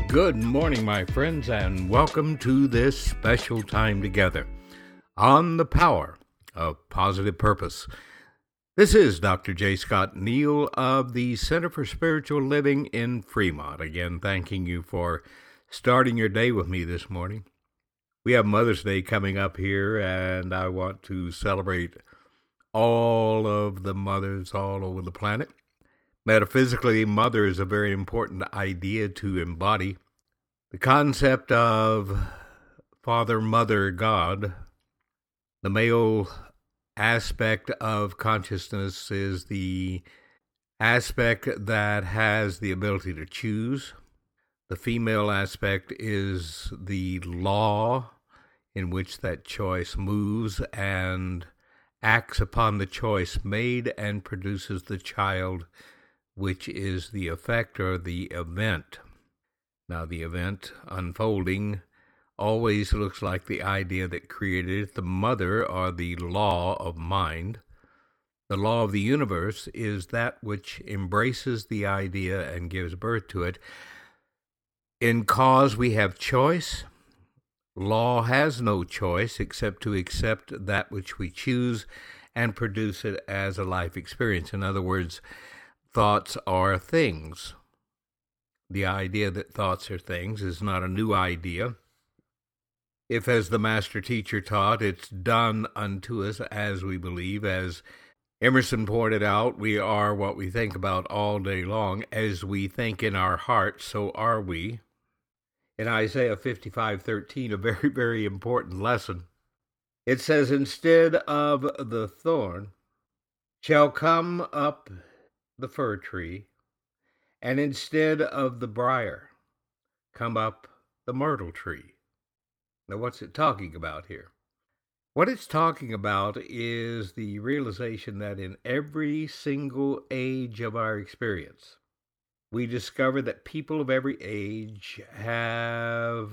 Good morning, my friends, and welcome to this special time together on the power of positive purpose. This is Dr. J. Scott Neal of the Center for Spiritual Living in Fremont. Again, thanking you for starting your day with me this morning. We have Mother's Day coming up here, and I want to celebrate all of the mothers all over the planet. Metaphysically, mother is a very important idea to embody. The concept of Father, Mother, God, the male aspect of consciousness is the aspect that has the ability to choose. The female aspect is the law in which that choice moves and acts upon the choice made and produces the child, which is the effect or the event. Now, the event unfolding always looks like the idea that created it. The mother, or the law of mind. The law of the universe is that which embraces the idea and gives birth to it. In cause, we have choice. Law has no choice except to accept that which we choose and produce it as a life experience. In other words, thoughts are things. The idea that thoughts are things is not a new idea. If, as the master teacher taught, it's done unto us as we believe, as Emerson pointed out, we are what we think about all day long. As we think in our hearts, so are we. In Isaiah 55:13, a very, very important lesson. It says, instead of the thorn shall come up the fir tree, and instead of the briar come up the myrtle tree. Now, what's it talking about here? What it's talking about is the realization that in every single age of our experience, we discover that people of every age have,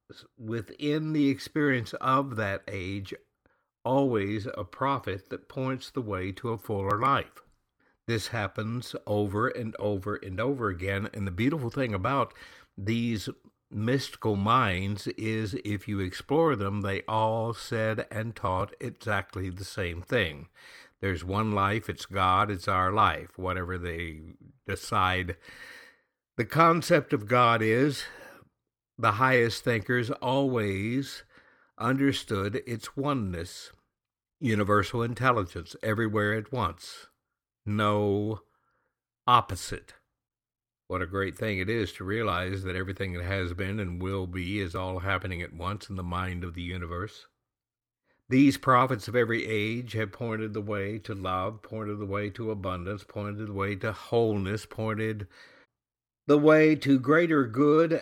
within the experience of that age, always a prophet that points the way to a fuller life. This happens over and over and over again, and the beautiful thing about these mystical minds is if you explore them, they all said and taught exactly the same thing. There's one life, it's God, it's our life, whatever they decide. The concept of God is the highest thinkers always understood its oneness, universal intelligence, everywhere at once. No opposite. What a great thing it is to realize that everything that has been and will be is all happening at once in the mind of the universe. These prophets of every age have pointed the way to love, pointed the way to abundance, pointed the way to wholeness, pointed the way to greater good,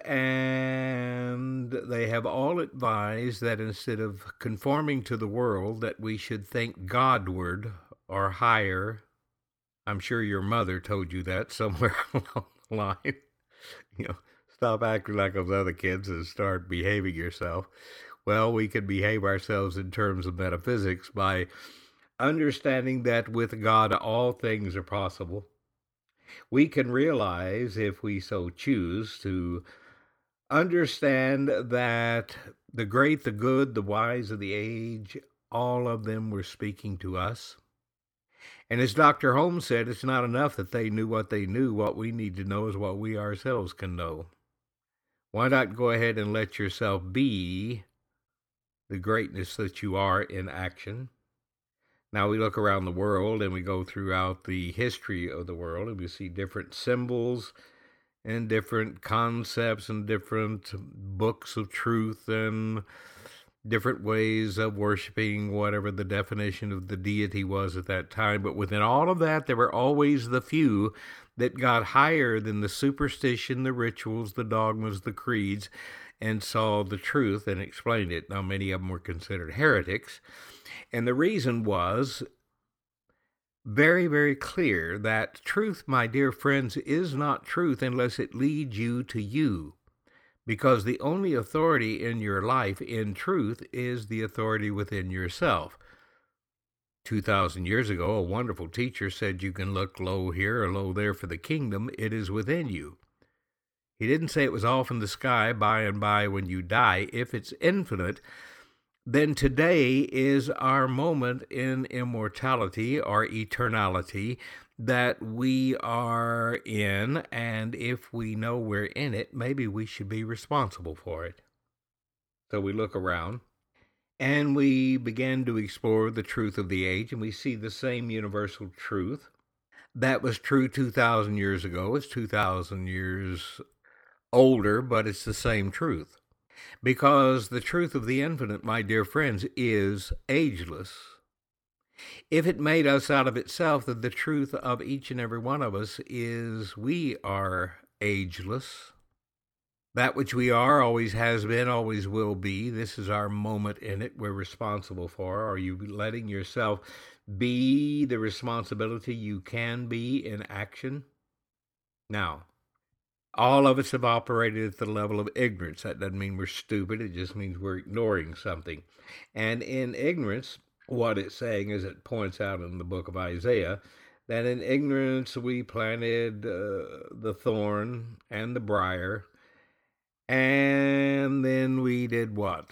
and they have all advised that instead of conforming to the world, that we should think Godward or higher. I'm sure your mother told you that somewhere along the line. Stop acting like those other kids and start behaving yourself. Well, we can behave ourselves in terms of metaphysics by understanding that with God all things are possible. We can realize, if we so choose, to understand that the great, the good, the wise of the age, all of them were speaking to us. And as Dr. Holmes said, it's not enough that they knew what they knew. What we need to know is what we ourselves can know. Why not go ahead and let yourself be the greatness that you are in action? Now we look around the world and we go throughout the history of the world and we see different symbols and different concepts and different books of truth and different ways of worshiping whatever the definition of the deity was at that time. But within all of that, there were always the few that got higher than the superstition, the rituals, the dogmas, the creeds, and saw the truth and explained it. Now, many of them were considered heretics. And the reason was very, very clear that truth, my dear friends, is not truth unless it leads you to you. Because the only authority in your life, in truth, is the authority within yourself. 2,000 years ago, a wonderful teacher said you can look low here or low there for the kingdom. It is within you. He didn't say it was off in the sky by and by when you die. If it's infinite, then today is our moment in immortality or eternality that we are in, and if we know we're in it, maybe we should be responsible for it. So we look around and we begin to explore the truth of the age, and we see the same universal truth that was true 2,000 years ago. It's 2,000 years older, but it's the same truth. Because the truth of the infinite, my dear friends, is ageless. If it made us out of itself, then the truth of each and every one of us is we are ageless. That which we are always has been, always will be. This is our moment in it we're responsible for. Are you letting yourself be the responsibility you can be in action? Now, all of us have operated at the level of ignorance. That doesn't mean we're stupid. It just means we're ignoring something. And in ignorance, what it's saying is, it points out in the book of Isaiah, that in ignorance we planted the thorn and the briar, and then we did what?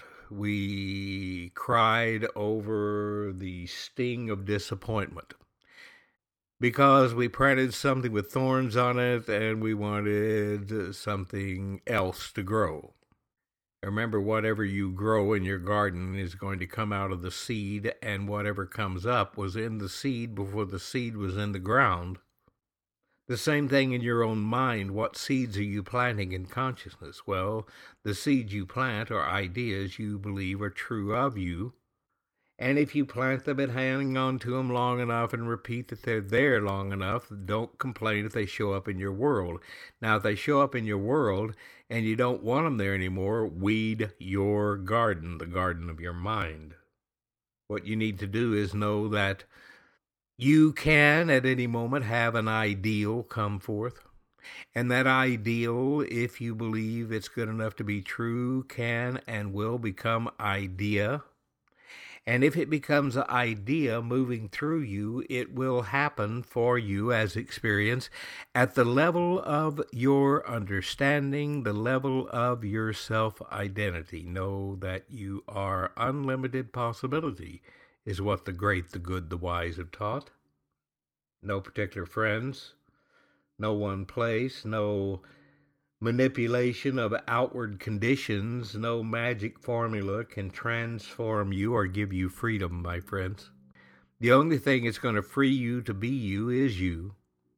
We cried over the sting of disappointment. Because we planted something with thorns on it and we wanted something else to grow. Remember, whatever you grow in your garden is going to come out of the seed, and whatever comes up was in the seed before the seed was in the ground. The same thing in your own mind. What seeds are you planting in consciousness? Well, the seeds you plant are ideas you believe are true of you. And if you plant them and hang on to them long enough and repeat that they're there long enough, don't complain if they show up in your world. Now, if they show up in your world and you don't want them there anymore, weed your garden, the garden of your mind. What you need to do is know that you can, at any moment, have an ideal come forth. And that ideal, if you believe it's good enough to be true, can and will become idea. And if it becomes an idea moving through you, it will happen for you as experience at the level of your understanding, the level of your self-identity. Know that you are unlimited possibility, is what the great, the good, the wise have taught. No particular friends, no one place, no manipulation of outward conditions, no magic formula can transform you or give you freedom, my friends. The only thing that's going to free you to be you is you.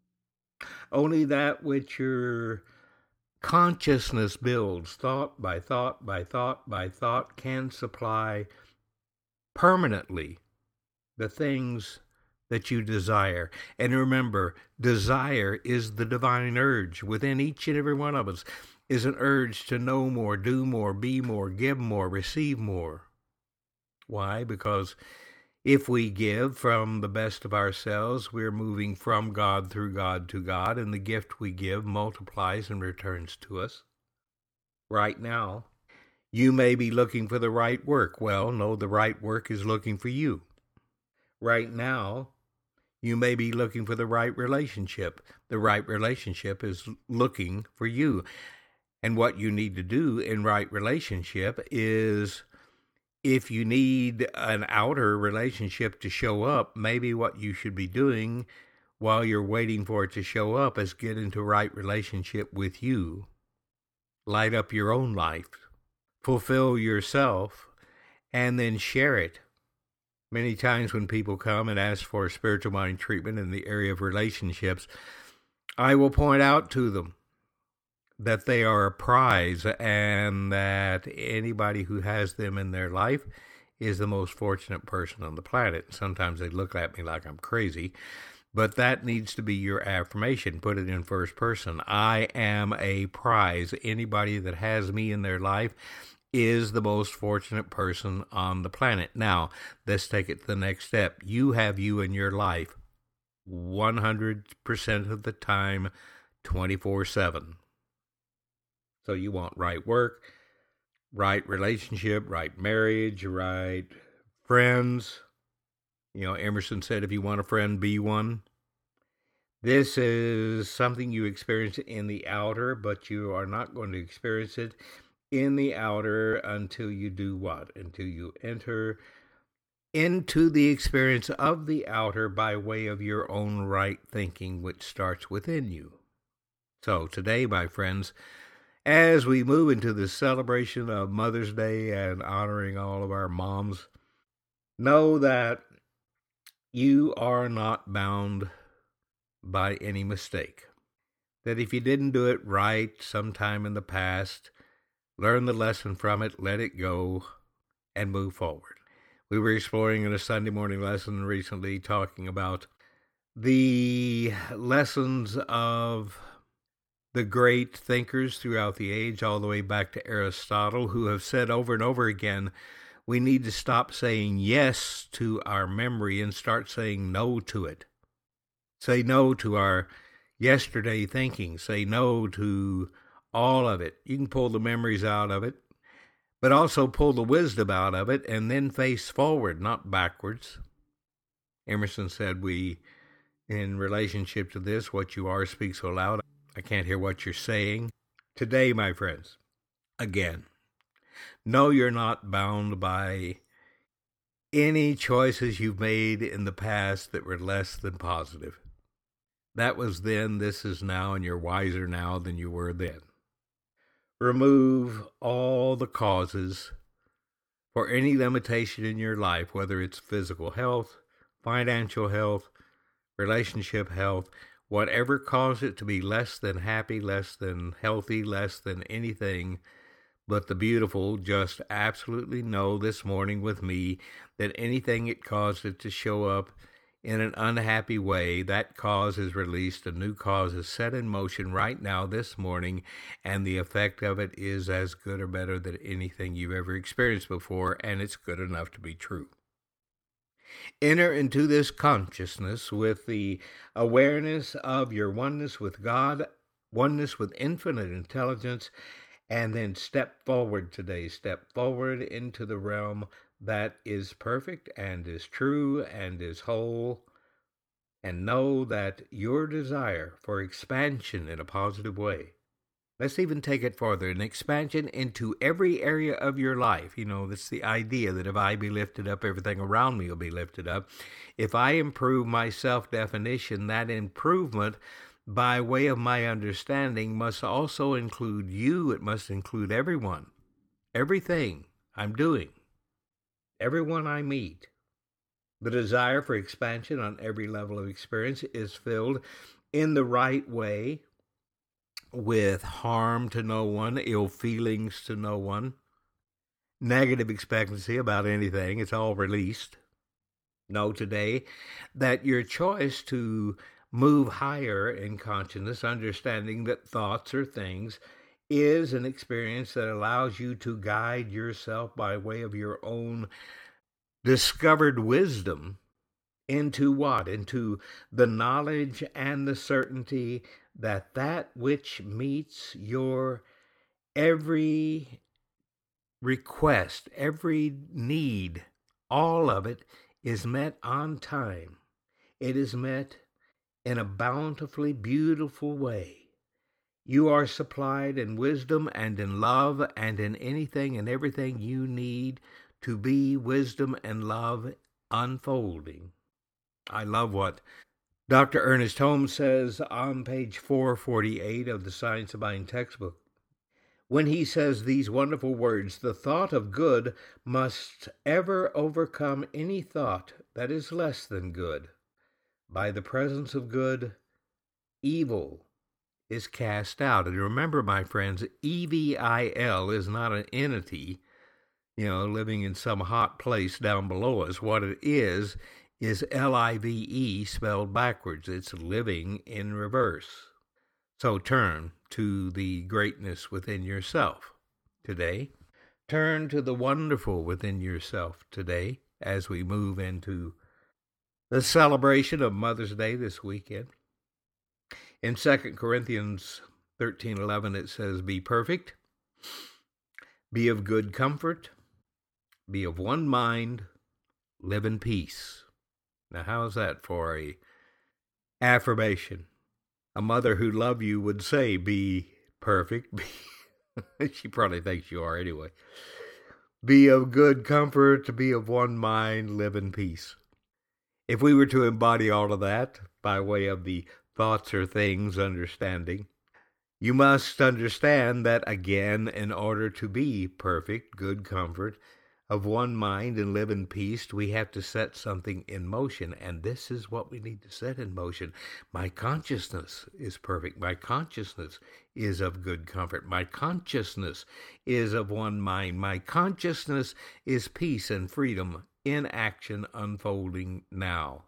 Only that which your consciousness builds, thought by thought by thought by thought, can supply permanently the things that you desire. And remember, desire is the divine urge. Within each and every one of us is an urge to know more, do more, be more, give more, receive more. Why? Because if we give from the best of ourselves, we're moving from God through God to God, and the gift we give multiplies and returns to us. Right now, you may be looking for the right work. Well, no, the right work is looking for you. Right now, you may be looking for the right relationship. The right relationship is looking for you. And what you need to do in right relationship is, if you need an outer relationship to show up, maybe what you should be doing while you're waiting for it to show up is get into right relationship with you. Light up your own life. Fulfill yourself, and then share it. Many times when people come and ask for spiritual mind treatment in the area of relationships, I will point out to them that they are a prize, and that anybody who has them in their life is the most fortunate person on the planet. Sometimes they look at me like I'm crazy, but that needs to be your affirmation. Put it in first person. I am a prize. Anybody that has me in their life is the most fortunate person on the planet. Now, let's take it to the next step. You have you in your life 100% of the time, 24/7. So you want right work, right relationship, right marriage, right friends. You know, Emerson said, if you want a friend, be one. This is something you experience in the outer, but you are not going to experience it in the outer until you do what? Until you enter into the experience of the outer by way of your own right thinking, which starts within you. So today, my friends, as we move into the celebration of Mother's Day and honoring all of our moms, know that you are not bound by any mistake. That if you didn't do it right sometime in the past, learn the lesson from it, let it go, and move forward. We were exploring in a Sunday morning lesson recently talking about the lessons of the great thinkers throughout the age, all the way back to Aristotle, who have said over and over again, we need to stop saying yes to our memory and start saying no to it. Say no to our yesterday thinking. Say no to all of it. You can pull the memories out of it, but also pull the wisdom out of it and then face forward, not backwards. Emerson said in relationship to this, what you are speaks so loud, I can't hear what you're saying. Today, my friends, again, no, you're not bound by any choices you've made in the past that were less than positive. That was then, this is now, and you're wiser now than you were then. Remove all the causes for any limitation in your life, whether it's physical health, financial health, relationship health, whatever caused it to be less than happy, less than healthy, less than anything but the beautiful. Just absolutely know this morning with me that anything it caused it to show up in an unhappy way, that cause is released, a new cause is set in motion right now this morning, and the effect of it is as good or better than anything you've ever experienced before, and it's good enough to be true. Enter into this consciousness with the awareness of your oneness with God, oneness with infinite intelligence, and then step forward today. Step forward into the realm that is perfect and is true and is whole, and know that your desire for expansion in a positive way, let's even take it further, an expansion into every area of your life. You know, that's the idea that if I be lifted up, everything around me will be lifted up. If I improve my self-definition, that improvement by way of my understanding must also include you. It must include everyone, everything I'm doing, everyone I meet. The desire for expansion on every level of experience is filled in the right way, with harm to no one, ill feelings to no one, negative expectancy about anything. It's all released. Know today that your choice to move higher in consciousness, understanding that thoughts are things, is an experience that allows you to guide yourself by way of your own discovered wisdom into what? Into the knowledge and the certainty that that which meets your every request, every need, all of it is met on time. It is met in a bountifully beautiful way. You are supplied in wisdom and in love and in anything and everything you need to be wisdom and love unfolding. I love what Dr. Ernest Holmes says on page 448 of the Science of Mind textbook, when he says these wonderful words, the thought of good must ever overcome any thought that is less than good. By the presence of good, evil is cast out. And remember, my friends, EVIL is not an entity, living in some hot place down below us. What it is LIVE spelled backwards. It's living in reverse. So turn to the greatness within yourself today. Turn to the wonderful within yourself today as we move into the celebration of Mother's Day this weekend. In 2 Corinthians 13:11 it says, be perfect, be of good comfort, be of one mind, live in peace. Now, how's that for a affirmation? A mother who loved you would say, be perfect. She probably thinks you are anyway. Be of good comfort, to be of one mind, live in peace. If we were to embody all of that by way of the thoughts or things understanding, you must understand that, again, in order to be perfect, good comfort, of one mind and live in peace, we have to set something in motion. And this is what we need to set in motion. My consciousness is perfect. My consciousness is of good comfort. My consciousness is of one mind. My consciousness is peace and freedom in action unfolding now.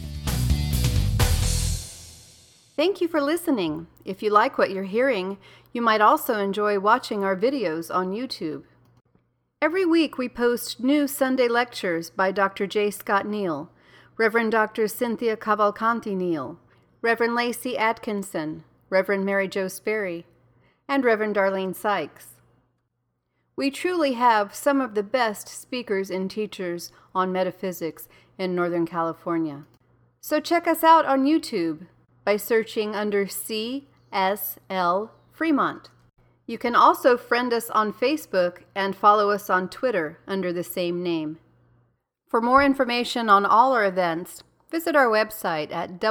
Thank you for listening. If you like what you're hearing, you might also enjoy watching our videos on YouTube. Every week we post new Sunday lectures by Dr. J. Scott Neal, Reverend Dr. Cynthia Cavalcanti Neal, Reverend Lacey Atkinson, Reverend Mary Jo Sperry, and Reverend Darlene Sykes. We truly have some of the best speakers and teachers on metaphysics in Northern California. So check us out on YouTube by searching under CSL Fremont. You can also friend us on Facebook and follow us on Twitter under the same name. For more information on all our events, visit our website at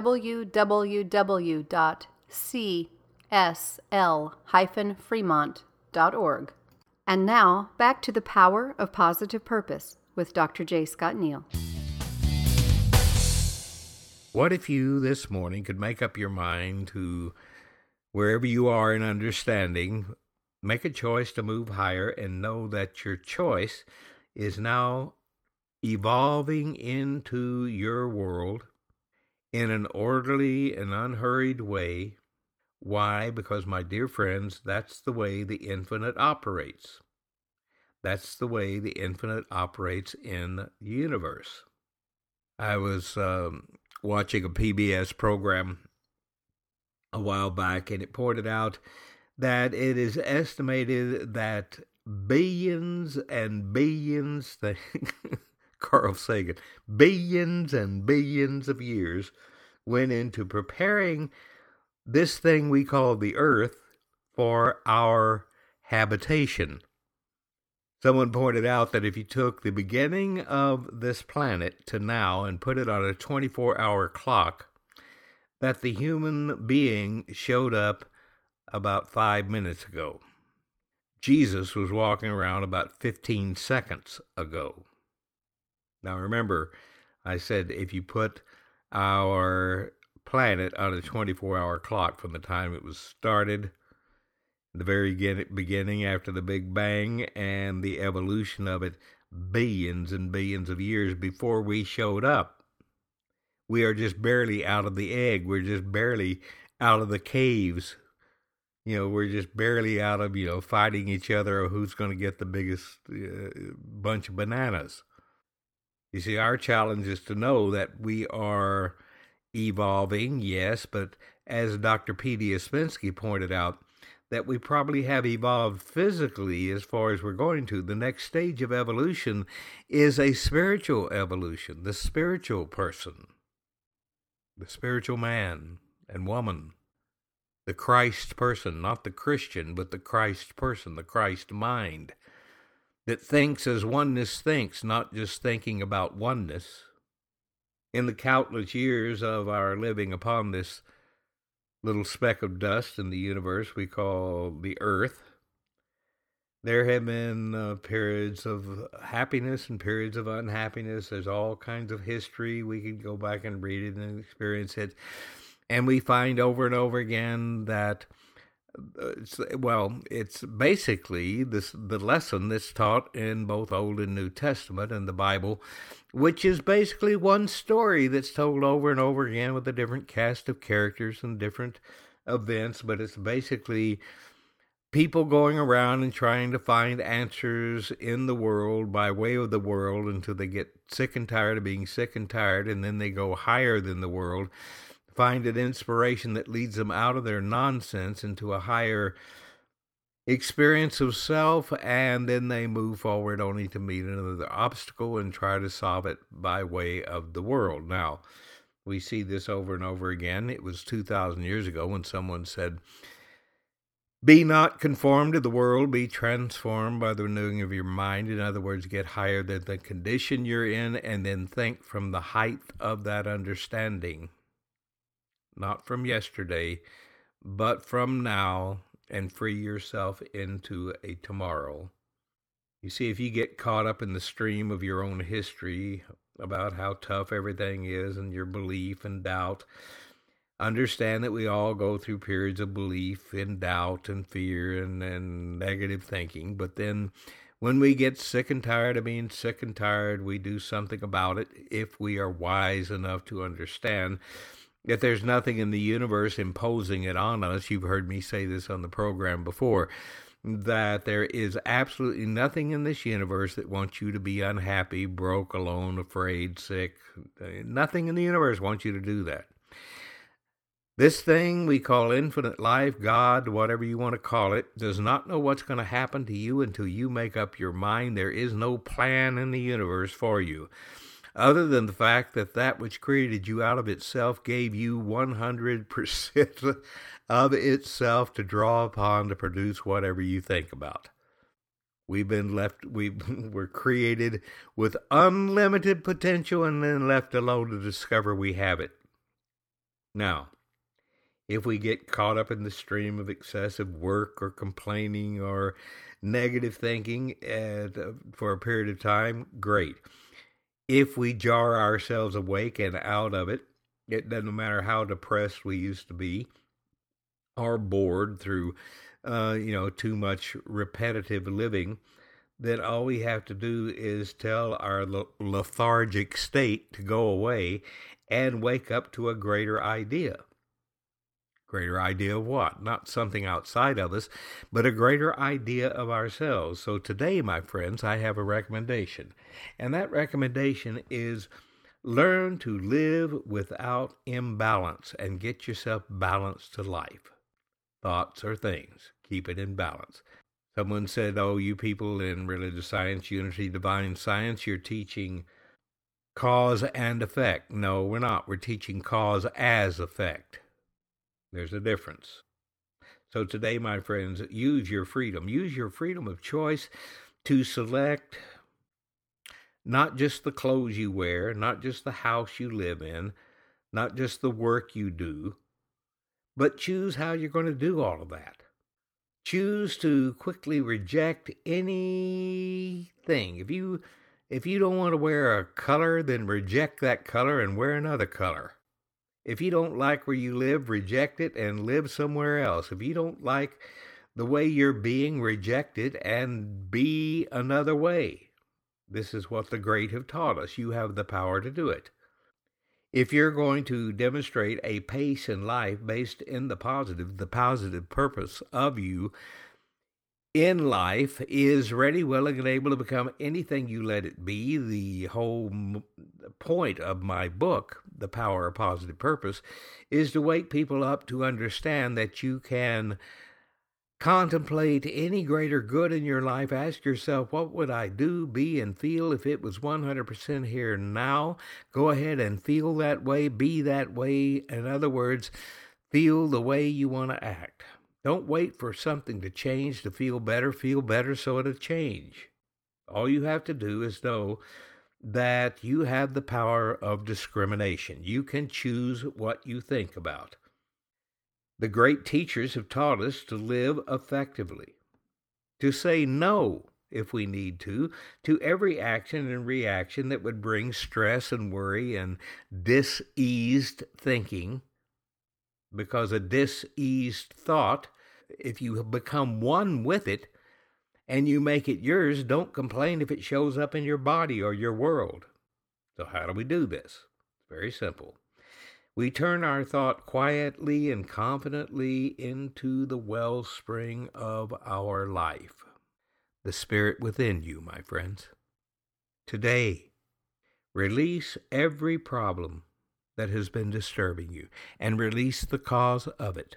www.csl-fremont.org. And now, back to the Power of Positive Purpose with Dr. J. Scott Neal. What if you this morning could make up your mind to, wherever you are in understanding, make a choice to move higher and know that your choice is now evolving into your world in an orderly and unhurried way. Why? Because, my dear friends, that's the way the infinite operates. That's the way the infinite operates in the universe. I was watching a PBS program a while back, and it pointed out that it is estimated that billions and billions, Carl Sagan, billions and billions of years went into preparing this thing we call the Earth for our habitation. Someone pointed out that if you took the beginning of this planet to now and put it on a 24-hour clock, that the human being showed up about 5 minutes ago. Jesus was walking around about 15 seconds ago. Now remember, I said if you put our planet on a 24-hour clock from the time it was started, the very beginning after the Big Bang, and the evolution of it billions and billions of years before we showed up. We are just barely out of the egg. We're just barely out of the caves. We're just barely out of, fighting each other or who's going to get the biggest bunch of bananas. You see, our challenge is to know that we are evolving, yes, but as Dr. P.D. Ouspensky pointed out, that we probably have evolved physically as far as we're going to. The next stage of evolution is a spiritual evolution, the spiritual person, the spiritual man and woman. The Christ person, not the Christian, but the Christ person, the Christ mind, that thinks as oneness thinks, not just thinking about oneness. In the countless years of our living upon this little speck of dust in the universe we call the Earth, there have been periods of happiness and periods of unhappiness. There's all kinds of history. We can go back and read it and experience it. And we find over and over again that, it's basically the lesson that's taught in both Old and New Testament and the Bible, which is basically one story that's told over and over again with a different cast of characters and different events, but it's basically people going around and trying to find answers in the world by way of the world until they get sick and tired of being sick and tired, and then they go higher than the world, find an inspiration that leads them out of their nonsense into a higher experience of self, and then they move forward only to meet another obstacle and try to solve it by way of the world. Now, We see this over and over again. It was 2,000 years ago when someone said, "Be not conformed to the world, be transformed by the renewing of your mind." In other words, get higher than the condition you're in and then think from the height of that understanding. Not from yesterday, but from now, and free yourself into a tomorrow. You see, if you get caught up in the stream of your own history about how tough everything is and your belief and doubt, understand that we all go through periods of belief and doubt and fear and negative thinking. But then when we get sick and tired of being sick and tired, we do something about it if we are wise enough to understand that there's nothing in the universe imposing it on us. You've heard me say this on the program before, that there is absolutely nothing in this universe that wants you to be unhappy, broke, alone, afraid, sick. Nothing in the universe wants you to do that. This thing we call infinite life, God, whatever you want to call it, does not know what's going to happen to you until you make up your mind. There is no plan in the universe for you, other than the fact that that which created you out of itself gave you 100% of itself to draw upon to produce whatever you think about. We're created with unlimited potential and then left alone to discover we have it. Now, if we get caught up in the stream of excessive work or complaining or negative thinking for a period of time, great. If we jar ourselves awake and out of it, it doesn't matter how depressed we used to be or bored through, too much repetitive living, then all we have to do is tell our lethargic state to go away and wake up to a greater idea. Greater idea of what? Not something outside of us, but a greater idea of ourselves. So today, my friends, I have a recommendation. And that recommendation is learn to live without imbalance and get yourself balanced to life. Thoughts are things. Keep it in balance. Someone said, "Oh, you people in religious science, unity, divine science, you're teaching cause and effect." No, we're not. We're teaching cause as effect. There's a difference. So today, my friends, use your freedom. Use your freedom of choice to select not just the clothes you wear, not just the house you live in, not just the work you do, but choose how you're going to do all of that. Choose to quickly reject anything. If you don't want to wear a color, then reject that color and wear another color. If you don't like where you live, reject it and live somewhere else. If you don't like the way you're being, reject it and be another way. This is what the great have taught us. You have the power to do it. If you're going to demonstrate a pace in life based in the positive purpose of you in life is ready, willing, and able to become anything you let it be. The whole point of my book, The Power of Positive Purpose, is to wake people up to understand that you can contemplate any greater good in your life. Ask yourself, what would I do, be, and feel if it was 100% here now? Go ahead and feel that way, be that way. In other words, feel the way you want to act. Don't wait for something to change to feel better so it'll change. All you have to do is know that you have the power of discrimination. You can choose what you think about. The great teachers have taught us to live effectively, to say no, if we need to every action and reaction that would bring stress and worry and diseased thinking. Because a diseased thought, if you become one with it and you make it yours, don't complain if it shows up in your body or your world. So how do we do this? It's very simple. We turn our thought quietly and confidently into the wellspring of our life, the spirit within you, my friends. Today, release every problem that has been disturbing you and release the cause of it.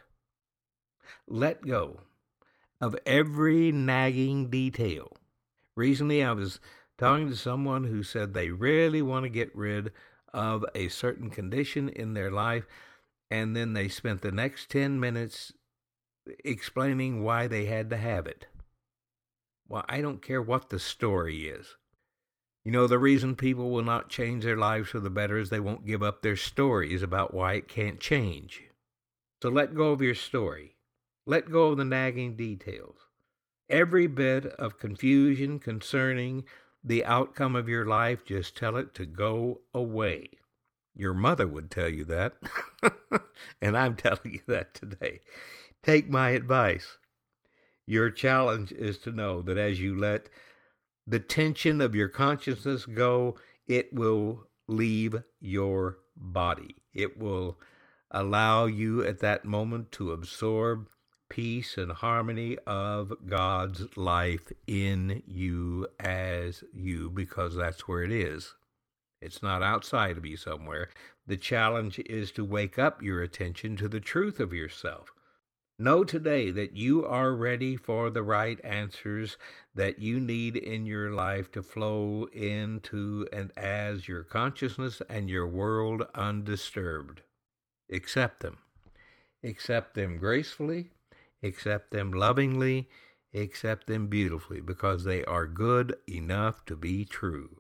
Let go of every nagging detail. Recently, I was talking to someone who said they really want to get rid of a certain condition in their life, and then they spent the next 10 minutes explaining why they had to have it. Well, I don't care what the story is. You know, the reason people will not change their lives for the better is they won't give up their stories about why it can't change. So let go of your story. Let go of the nagging details. Every bit of confusion concerning the outcome of your life, just tell it to go away. Your mother would tell you that, and I'm telling you that today. Take my advice. Your challenge is to know that as you let the tension of your consciousness go, it will leave your body. It will allow you at that moment to absorb peace and harmony of God's life in you as you, because that's where it is. It's not outside of you somewhere. The challenge is to wake up your attention to the truth of yourself. Know today that you are ready for the right answers that you need in your life to flow into and as your consciousness and your world undisturbed. Accept them. Accept them gracefully. Accept them lovingly. Accept them beautifully, because they are good enough to be true.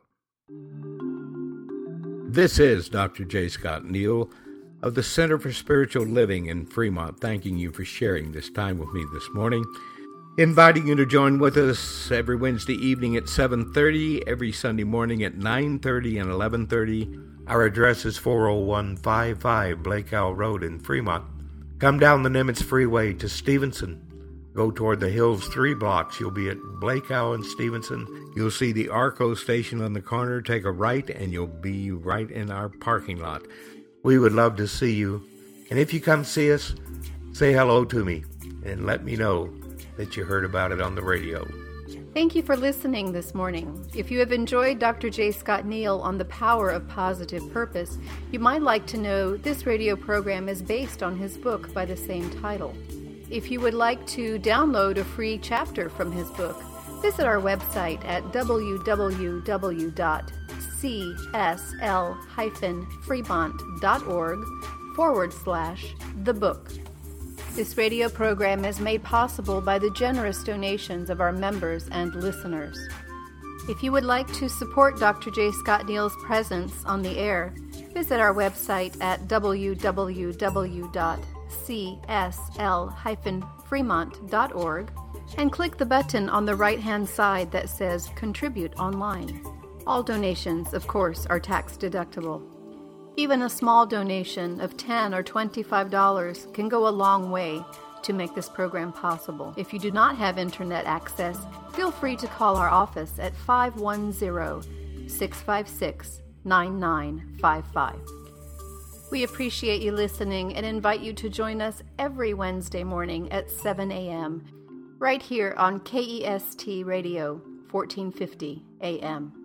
This is Dr. J. Scott Neal of the Center for Spiritual Living in Fremont, thanking you for sharing this time with me this morning, inviting you to join with us every Wednesday evening at 7:30, every Sunday morning at 9:30 and 11:30. Our address is 40155 Blake Owl Road in Fremont. Come down the Nimitz Freeway to Stevenson. Go toward the hills 3 blocks. You'll be at Blake Owl and Stevenson. You'll see the Arco station on the corner. Take a right and you'll be right in our parking lot. We would love to see you. And if you come see us, say hello to me and let me know that you heard about it on the radio. Thank you for listening this morning. If you have enjoyed Dr. J. Scott Neal on the power of positive purpose, you might like to know this radio program is based on his book by the same title. If you would like to download a free chapter from his book, visit our website at www.csl-fremont.org/thebook. This radio program is made possible by the generous donations of our members and listeners. If you would like to support Dr. J. Scott Neal's presence on the air, visit our website at www.csl-fremont.org and click the button on the right-hand side that says Contribute Online. All donations, of course, are tax deductible. Even a small donation of $10 or $25 can go a long way to make this program possible. If you do not have internet access, feel free to call our office at 510-656-9955. We appreciate you listening and invite you to join us every Wednesday morning at 7 a.m. right here on KEST Radio, 1450 a.m.